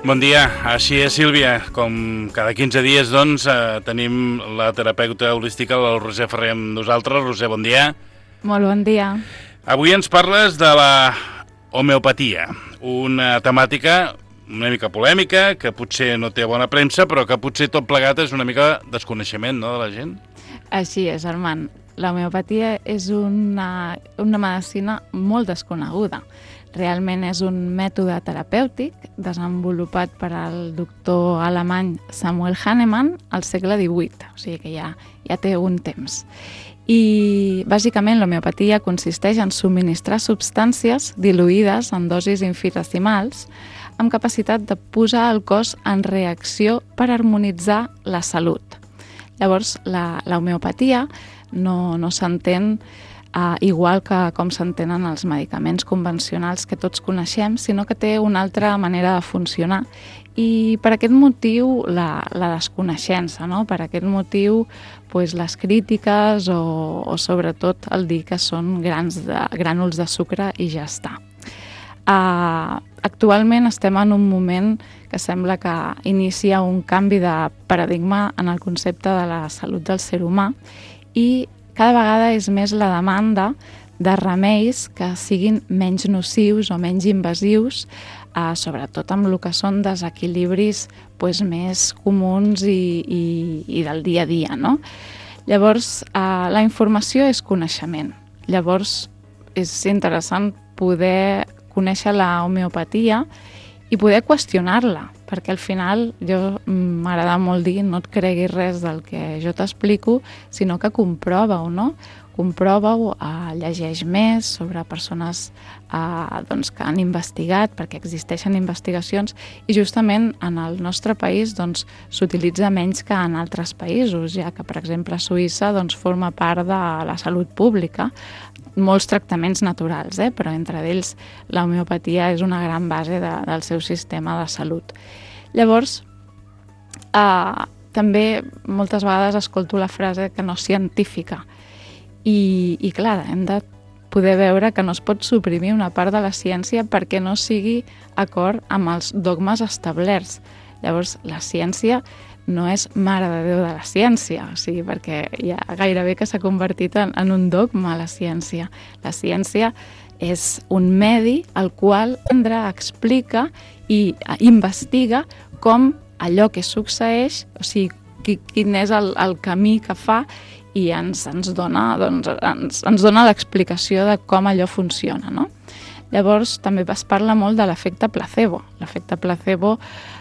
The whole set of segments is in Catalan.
Bon dia, així és, Sílvia. Com cada 15 dies, doncs, tenim la terapeuta holística, el Roser Ferrer, amb nosaltres. Roser, bon dia. Molt bon dia. Avui ens parles de la homeopatia, una temàtica una mica polèmica, que potser no té bona premsa, però que potser tot plegat és una mica desconeixement, no?, de la gent. Així és, Armand. La homeopatia és una medicina molt desconeguda. Realment és un mètode terapèutic desenvolupat per al doctor alemany Samuel Hahnemann al segle XVIII, o sigui que ja té un temps. I bàsicament l'homeopatia consisteix en subministrar substàncies diluïdes en dosis infinitesimals amb capacitat de posar el cos en reacció per harmonitzar la salut. Llavors, la homeopatia no s'entén igual que com s'entenen els medicaments convencionals que tots coneixem, sinó que té una altra manera de funcionar. I per aquest motiu la desconeixença, no? Per aquest motiu les crítiques o sobretot el dir que són grànuls de sucre i ja està. Actualment estem en un moment que sembla que inicia un canvi de paradigma en el concepte de la salut del ser humà i cada vegada és més la demanda de remeis que siguin menys nocius o menys invasius, sobretot amb el que són desequilibris més comuns i del dia a dia, no? Llavors, la informació és coneixement. Llavors, és interessant poder conèixer la homeopatia i poder qüestionar-la, perquè al final m'agrada molt dir no et creguis res del que jo t'explico, sinó que comprova-ho, no? Comprova-ho, llegeix més sobre persones que han investigat, perquè existeixen investigacions, i justament en el nostre país s'utilitza menys que en altres països, ja que, per exemple, Suïssa forma part de la salut pública, molts tractaments naturals, però entre ells la homeopatia és una gran base del seu sistema de salut. Llavors, també moltes vegades escolto la frase que no és científica i clar, hem de poder veure que no es pot suprimir una part de la ciència perquè no sigui acord amb els dogmes establerts. Llavors, la ciència no és mare de Déu de la ciència, o sigui, perquè ja gairebé que s'ha convertit en un dogma la ciència. La ciència és un medi al qual explica i investiga com allò que succeeix, o sigui, quin és el camí que fa i ens dona l'explicació de com allò funciona, no? Llavors, també es parla molt de l'efecte placebo. L'efecte placebo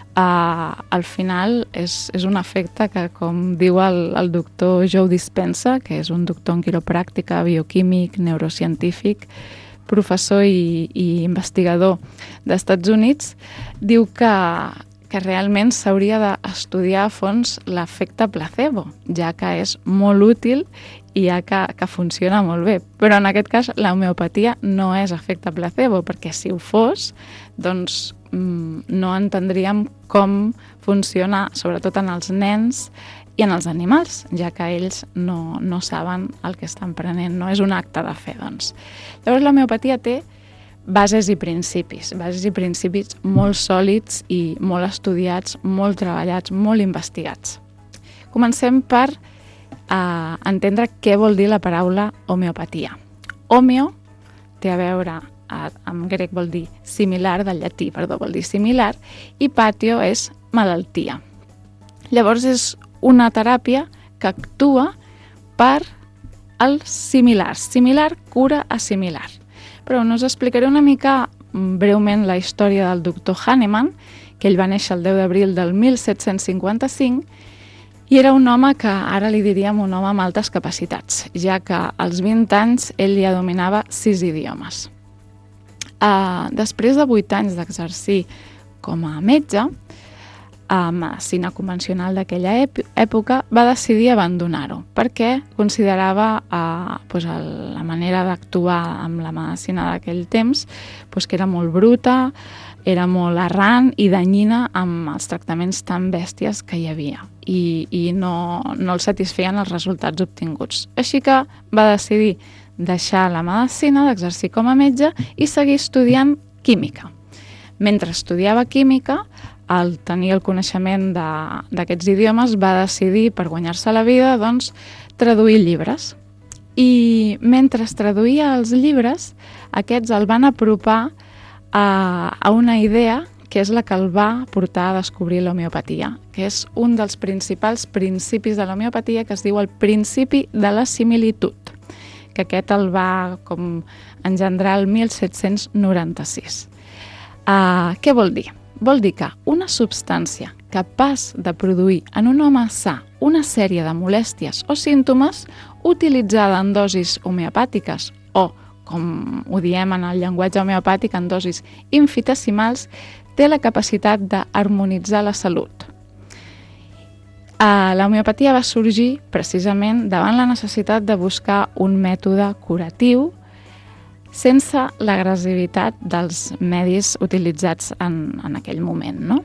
al final és un efecte que, com diu el doctor Joe Dispenza, que és un doctor en quiropràctica, bioquímic, neurocientífic, professor i investigador d'Estats Units, diu que realment s'hauria d'estudiar a fons l'efecte placebo, ja que és molt útil i ja que funciona molt bé. Però en aquest cas la homeopatia no és efecte placebo, perquè si ho fos, doncs no entendríem com funciona, sobretot en els nens i en els animals, ja que ells no saben el que estan prenent, no és un acte de fe, doncs. Llavors la homeopatia té bases i principis molt sòlids i molt estudiats, molt treballats, molt investigats. Comencem per entendre què vol dir la paraula homeopatia. Homeo té a veure, en grec vol dir similar, del llatí, vol dir similar, i patio és malaltia. Llavors és una teràpia que actua per als similars. Similar cura a similar. Però us explicaré una mica breument la història del doctor Hahnemann, que ell va néixer el 10 d'abril del 1755 i era un home que ara li diríem un home amb altes capacitats, ja que als 20 anys ell ja dominava 6 idiomes. Després de 8 anys d'exercir com a metge, medicina convencional d'aquella època, va decidir abandonar-ho, perquè considerava la manera d'actuar amb la medicina d'aquell temps que era molt bruta, era molt errant i danyina amb els tractaments tan bèsties que hi havia i no el satisfeien els resultats obtinguts. Així que va decidir deixar la medicina, d'exercir com a metge i seguir estudiant química. Mentre estudiava química, al tenir el coneixement d'aquests idiomes, va decidir, per guanyar-se la vida, doncs, traduir llibres. I mentre traduïa els llibres, aquests el van apropar a una idea que és la que el va portar a descobrir l'homeopatia, que és un dels principals principis de l'homeopatia, que es diu el principi de la similitud, que aquest el va engendrar el 1796. Què vol dir? Vol dir que una substància capaç de produir en un home sa una sèrie de molèsties o símptomes utilitzada en dosis homeopàtiques o, com ho diem en el llenguatge homeopàtic, en dosis infinitesimals, té la capacitat d'harmonitzar la salut. La homeopatia va sorgir precisament davant la necessitat de buscar un mètode curatiu sense l'agressivitat dels medis utilitzats en aquell moment, no?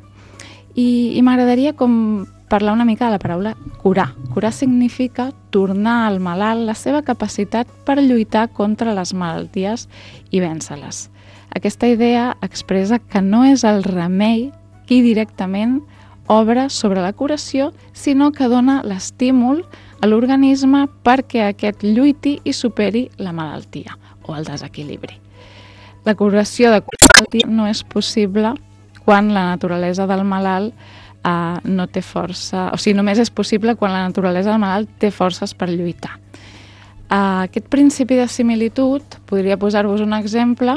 I m'agradaria parlar una mica de la paraula curar. Curar significa tornar al malalt la seva capacitat per lluitar contra les malalties i vèncer-les. Aquesta idea expressa que no és el remei qui directament obra sobre la curació, sinó que dona l'estímul a l'organisme perquè aquest lluiti i superi la malaltia o el desequilibri. La curació de malaltia no és possible quan la naturalesa del malalt no té força, o sigui, només és possible quan la naturalesa del malalt té forces per lluitar. Aquest principi de similitud, podria posar-vos un exemple,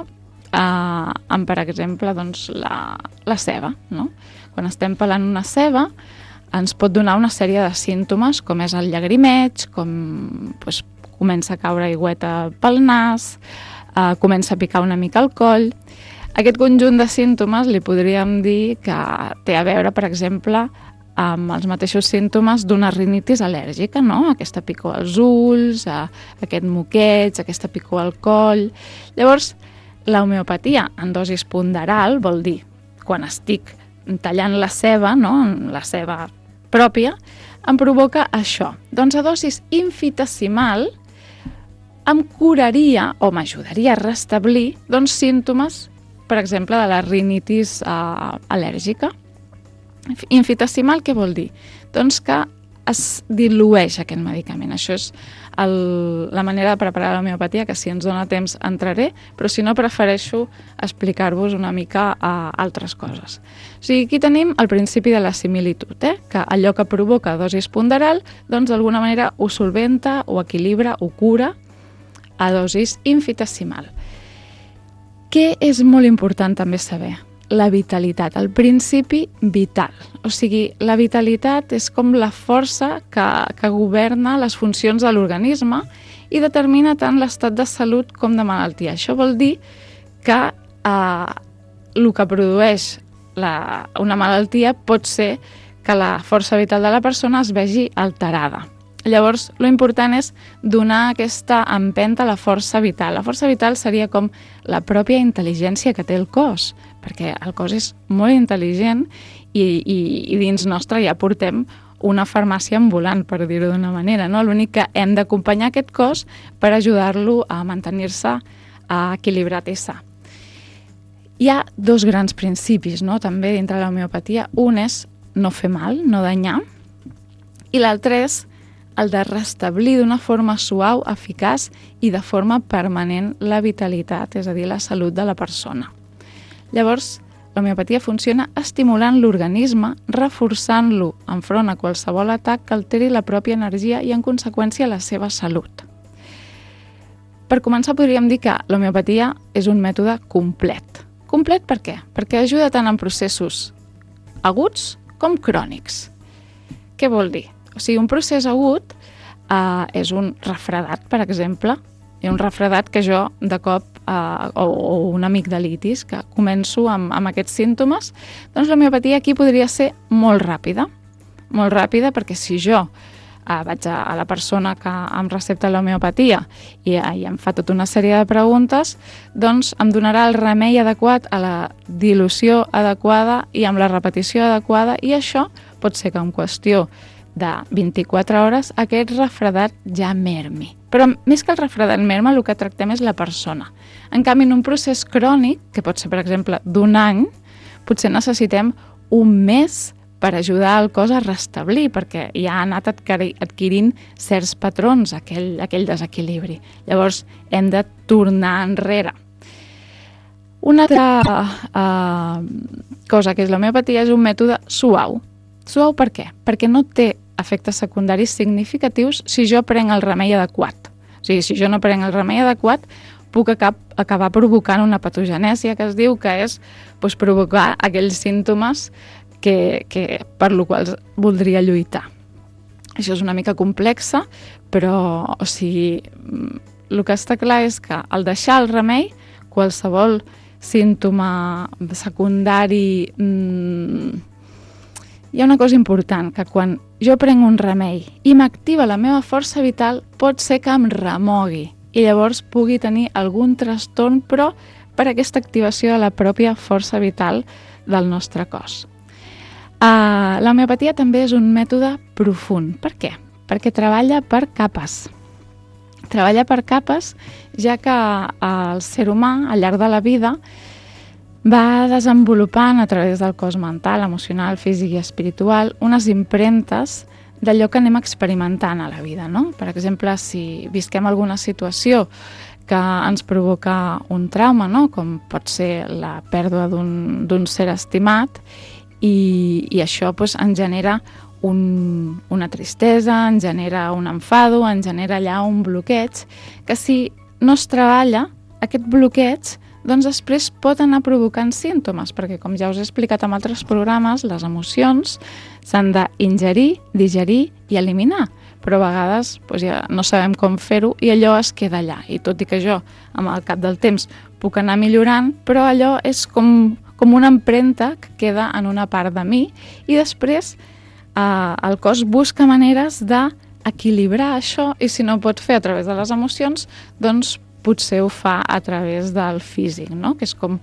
amb, per exemple, doncs, la ceba, no? Quan estem pelant una ceba, ens pot donar una sèrie de símptomes, com és el llagrimeig, com comença a caure aigüeta pel nas, comença a picar una mica el coll. Aquest conjunt de símptomes li podríem dir que té a veure, per exemple, amb els mateixos símptomes d'una rinitis al·lèrgica, no? Aquesta picor als ulls, aquest moqueig, aquesta picor al coll. Llavors, la homeopatia en dosis ponderal vol dir, quan estic tallant la ceba, no? La ceba pròpia, em provoca això. Doncs a dosis infinitesimal em curaria o m'ajudaria a restablir símptomes, per exemple, de la rinitis al·lèrgica. Infinitesimal què vol dir? Doncs que es dilueix aquest medicament. Això és la manera de preparar l'homeopatia, que si ens dona temps entraré, però si no prefereixo explicar-vos una mica altres coses. O sigui, aquí tenim el principi de la similitud, que allò que provoca dosis ponderal, doncs d'alguna manera ho solventa, ho equilibra, ho cura a dosis infinitesimal. Què és molt important també saber? La vitalitat, el principi vital. O sigui, la vitalitat és com la força que governa les funcions de l'organisme i determina tant l'estat de salut com de malaltia. Això vol dir que el que produeix una malaltia pot ser que la força vital de la persona es vegi alterada. Llavors, l'important és donar aquesta empenta a la força vital. La força vital seria com la pròpia intel·ligència que té el cos, perquè el cos és molt intel·ligent i dins nostre ja portem una farmàcia ambulant, per dir-ho d'una manera, no? L'únic que hem d'acompanyar aquest cos per ajudar-lo a mantenir-se equilibrat i sa. Hi ha dos grans principis, no? També dintre de l'homeopatia. Un és no fer mal, no danyar, i l'altre és el de restablir d'una forma suau, eficaç i de forma permanent la vitalitat, és a dir, la salut de la persona. Llavors, l'homeopatia funciona estimulant l'organisme, reforçant-lo enfront a qualsevol atac que alteri la pròpia energia i, en conseqüència, la seva salut. Per començar, podríem dir que l'homeopatia és un mètode complet. Complet per què? Perquè ajuda tant en processos aguts com crònics. Què vol dir? O sigui, un procés agut és un refredat, per exemple. Hi ha un refredat que jo, de cop, o una amigdalitis, que començo amb aquests símptomes, doncs l'homeopatia aquí podria ser molt ràpida. Molt ràpida perquè si jo vaig a la persona que em recepta l'homeopatia i em fa tota una sèrie de preguntes, doncs em donarà el remei adequat a la dilució adequada i amb la repetició adequada, i això pot ser que en qüestió de 24 hores aquest refredat ja mermi. Però més que el refredat merma, el que tractem és la persona. En canvi, en un procés crònic, que pot ser, per exemple, d'un any, potser necessitem un mes per ajudar el cos a restablir, perquè ja ha anat adquirint certs patrons, aquell desequilibri. Llavors, hem de tornar enrere. Una altra cosa que és l'homeopatia és un mètode suau. Suau per què? Perquè no té efectes secundaris significatius si jo prenc el remei adequat. O sigui, si jo no prenc el remei adequat, puc acabar provocant una patogènesia, que es diu que és provocar aquells símptomes per lo qual voldria lluitar. Això és una mica complexa, però el que està clar és que al deixar el remei, qualsevol símptoma secundari... Hi ha una cosa important, que quan jo prenc un remei i m'activa la meva força vital, pot ser que em remogui i llavors pugui tenir algun trastorn, però per aquesta activació de la pròpia força vital del nostre cos. L'homeopatia també és un mètode profund. Per què? Perquè treballa per capes. Treballa per capes, ja que el ser humà, al llarg de la vida, va desenvolupant a través del cos mental, emocional, físic i espiritual unes impremtes d'allò que anem experimentant a la vida, no? Per exemple, si visquem alguna situació que ens provoca un trauma, no? Com pot ser la pèrdua d'un ser estimat, i això ens genera una tristesa, ens genera un enfado, ens genera allà un bloqueig, que si no es treballa, aquest bloqueig doncs després pot anar provocant símptomes, perquè com ja us he explicat en altres programes, les emocions s'han d'ingerir, digerir i eliminar, però a vegades ja no sabem com fer-ho i allò es queda allà. I tot i que jo, amb el cap del temps, puc anar millorant, però allò és com una empremta que queda en una part de mi i després el cos busca maneres d'equilibrar això i si no ho pot fer a través de les emocions, doncs potser ho fa a través del físic, no? Que és com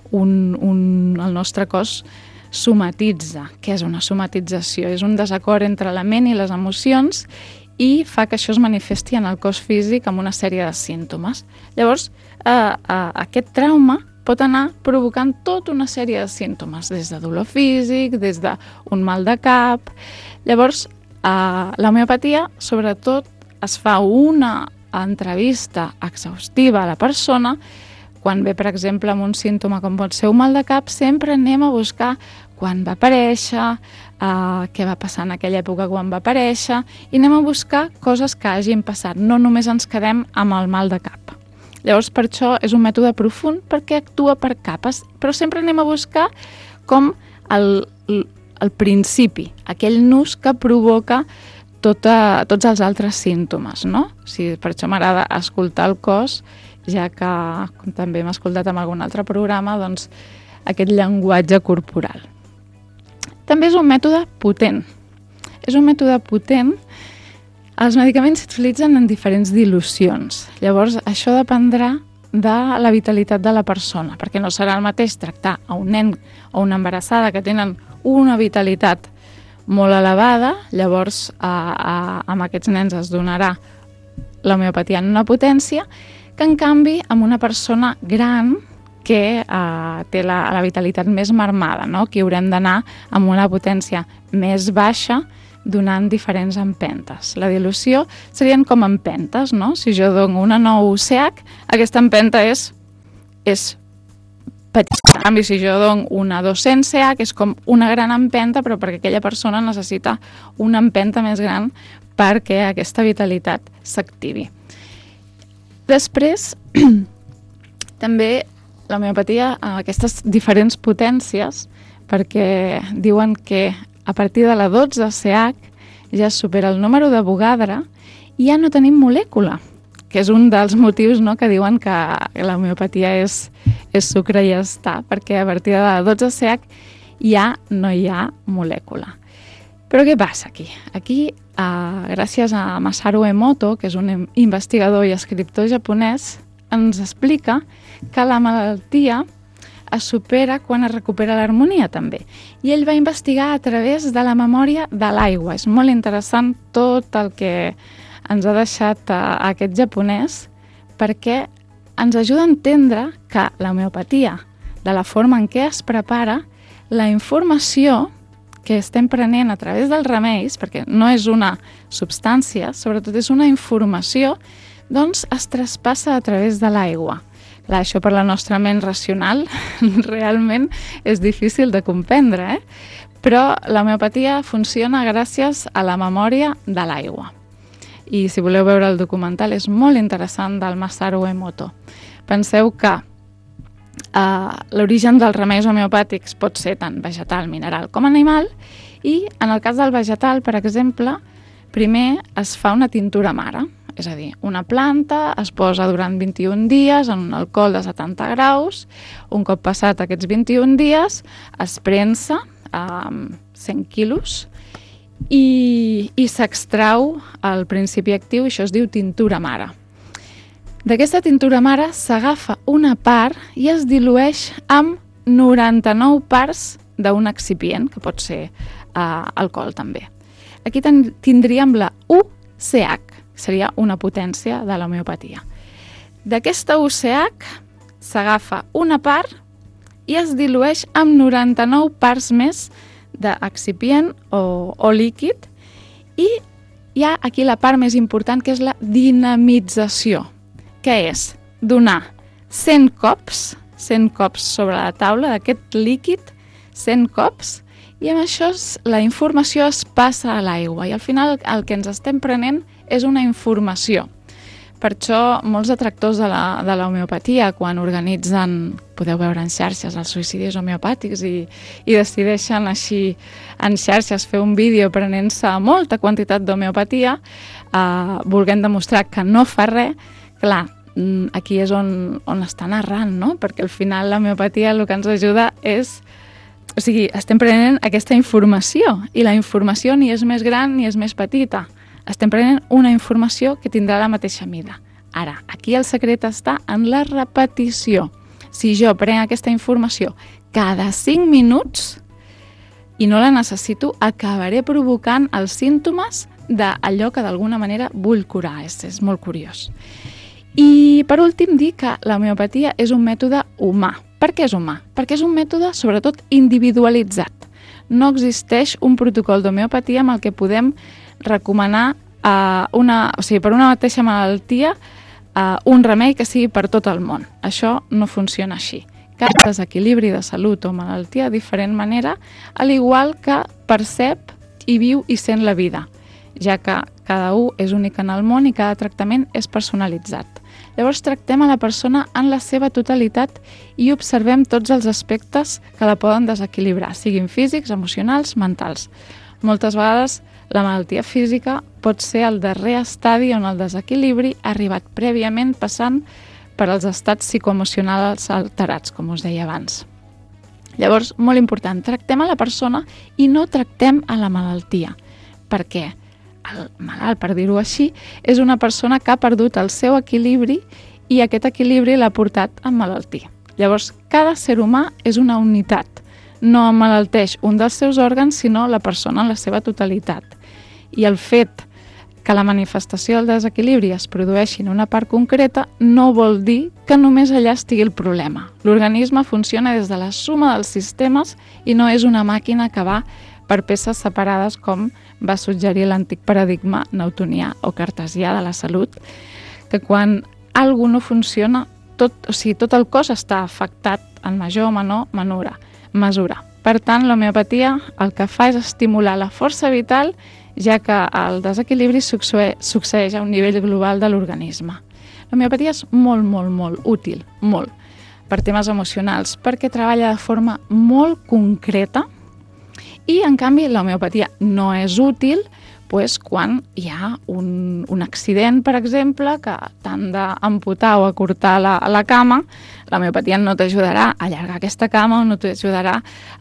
el nostre cos somatitza. Què és una somatització? És un desacord entre la ment i les emocions i fa que això es manifesti en el cos físic amb una sèrie de símptomes. Llavors, aquest trauma pot anar provocant tota una sèrie de símptomes, des de dolor físic, des d'un mal de cap. Llavors, l'homeopatia, sobretot, es fa una entrevista exhaustiva a la persona. Quan ve, per exemple, amb un símptoma com pot ser un mal de cap, sempre anem a buscar quan va aparèixer, què va passar en aquella època quan va aparèixer, i anem a buscar coses que hagin passat, no només ens quedem amb el mal de cap. Llavors, per això és un mètode profund, perquè actua per capes, però sempre anem a buscar com el principi, aquell nus que provoca tots els altres símptomes, no? Per això m'agrada escoltar el cos, ja que, com també hem escoltat en algun altre programa, doncs aquest llenguatge corporal. També és un mètode potent. És un mètode potent. Els medicaments s'utilitzen en diferents dilucions. Llavors, això dependrà de la vitalitat de la persona, perquè no serà el mateix tractar a un nen o una embarassada que tenen una vitalitat molt elevada, llavors amb aquests nens es donarà l'homeopatia en una potència, que en canvi amb una persona gran que té la vitalitat més marmada, no? Que haurem d'anar amb una potència més baixa, donant diferents empentes. La dilució serien com empentes, no? Si jo dono una 9 CH, aquesta empenta és petita. En canvi, si jo dono una 200 CH, és com una gran empenta, però perquè aquella persona necessita una empenta més gran perquè aquesta vitalitat s'activi. Després, també l'homeopatia, aquestes diferents potències, perquè diuen que a partir de la 12 CH ja supera el número de Avogadro i ja no tenim molècula, que és un dels motius, no, que diuen que l'homeopatia és sucre i ja està, perquè a partir de la 12 CH ja no hi ha molècula. Però què passa aquí? Aquí, gràcies a Masaru Emoto, que és un investigador i escriptor japonès, ens explica que la malaltia es supera quan es recupera l'harmonia també. I ell va investigar a través de la memòria de l'aigua. És molt interessant tot el que ens ha deixat aquest japonès, perquè ens ajuda a entendre que l'homeopatia, de la forma en què es prepara, la informació que estem prenent a través dels remeis, perquè no és una substància, sobretot és una informació, doncs es traspassa a través de l'aigua. Clar, això per la nostra ment racional realment és difícil de comprendre, però l'homeopatia funciona gràcies a la memòria de l'aigua. I si voleu veure el documental és molt interessant del Masaru Emoto. Penseu que l'origen dels remeis homeopàtics pot ser tant vegetal, mineral com animal, i en el cas del vegetal, per exemple, primer es fa una tintura mare, és a dir, una planta es posa durant 21 dies en un alcohol de 70 graus, un cop passat aquests 21 dies es prensa 100 quilos i s'extrau el principi actiu, i això es diu tintura mare. D'aquesta tintura mare s'agafa una part i es dilueix amb 99 parts d'un excipient, que pot ser alcohol també. Aquí tindríem la UCH, que seria una potència de l'homeopatia. D'aquesta UCH s'agafa una part i es dilueix amb 99 parts més d'excipient o líquid, i hi ha aquí la part més important, que és la dinamització, que és donar 100 cops sobre la taula d'aquest líquid, 100 cops, i amb això la informació es passa a l'aigua, i al final el que ens estem prenent és una informació. Per això molts detractors de la homeopatia, quan organitzen, podeu veure en xarxes, els suïcidis homeopàtics, i decideixen així en xarxes fer un vídeo prenent-se molta quantitat d'homeopatia, volent demostrar que no fa res. Clar, aquí és on estan errant, no? Perquè al final l'homeopatia el que ens ajuda és... O sigui, estem prenent aquesta informació, i la informació ni és més gran ni és més petita. Estem prenent una informació que tindrà la mateixa mida. Ara, aquí el secret està en la repetició. Si jo prenc aquesta informació cada 5 minuts i no la necessito, acabaré provocant els símptomes d'allò que d'alguna manera vull curar. És molt curiós. I per últim dir que l'homeopatia és un mètode humà. Per què és humà? Perquè és un mètode sobretot individualitzat. No existeix un protocol d'homeopatia amb el que podem recomanar per una mateixa malaltia un remei que sigui per tot el món. Això no funciona així. Cada desequilibri de salut o malaltia de diferent manera, al igual que percep i viu i sent la vida, ja que cada un és únic en el món i cada tractament és personalitzat. Llavors tractem a la persona en la seva totalitat i observem tots els aspectes que la poden desequilibrar, siguin físics, emocionals, mentals. Moltes vegades la malaltia física pot ser el darrer estadi on el desequilibri ha arribat prèviament passant per als estats psicoemocionals alterats, com us deia abans. Llavors, molt important, tractem a la persona i no tractem a la malaltia. Per què? El malalt, per dir-ho així, és una persona que ha perdut el seu equilibri i aquest equilibri l'ha portat a malaltia. Llavors, cada ser humà és una unitat. No emmalalteix un dels seus òrgans, sinó la persona en la seva totalitat. I el fet que la manifestació del desequilibri es produeixi en una part concreta no vol dir que només allà estigui el problema. L'organisme funciona des de la suma dels sistemes i no és una màquina que va per peces separades, com va suggerir l'antic paradigma newtonià o cartesià de la salut, que quan alguna no funciona, tot el cos està afectat en major o menor mesura. Per tant, l'homeopatia el que fa és estimular la força vital, ja que el desequilibri succeeix a un nivell global de l'organisme. L'homeopatia és molt, molt, molt útil, molt, per temes emocionals, perquè treballa de forma molt concreta. I, en canvi, l'homeopatia no és útil quan hi ha un accident, per exemple, que t'han d'amputar o acurtar la cama. L'homeopatia no t'ajudarà a allargar aquesta cama o no t'ajudarà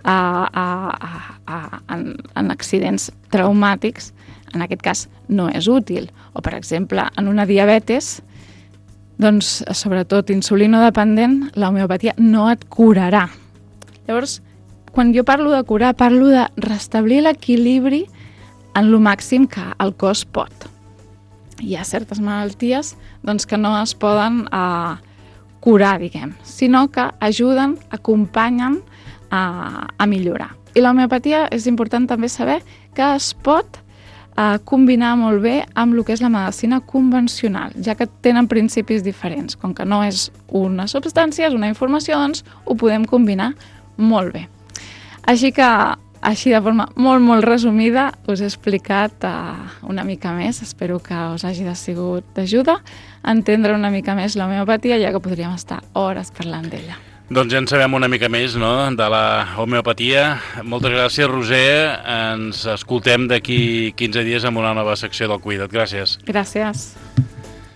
en accidents traumàtics. En aquest cas no és útil. O, per exemple, en una diabetes, doncs, sobretot insulinodependent, l'homeopatia no et curarà. Llavors, quan jo parlo de curar, parlo de restablir l'equilibri en lo màxim que el cos pot. Hi ha certes malalties que no es poden curar, sinó que ajuden, acompanyen a millorar. I l'homeopatia és important també saber que es pot combinar molt bé amb el que és la medicina convencional, ja que tenen principis diferents. Com que no és una substància, és una informació, doncs ho podem combinar molt bé. Així que, així de forma molt resumida, us he explicat una mica més. Espero que us hagi sigut d'ajuda a entendre una mica més l'homeopatia, ja que podríem estar hores parlant d'ella. Doncs ja en sabem una mica més, no?, de la homeopatia. Moltes gràcies, Roser. Ens escoltem d'aquí 15 dies amb una nova secció del Cuida't. Gràcies. Gràcies.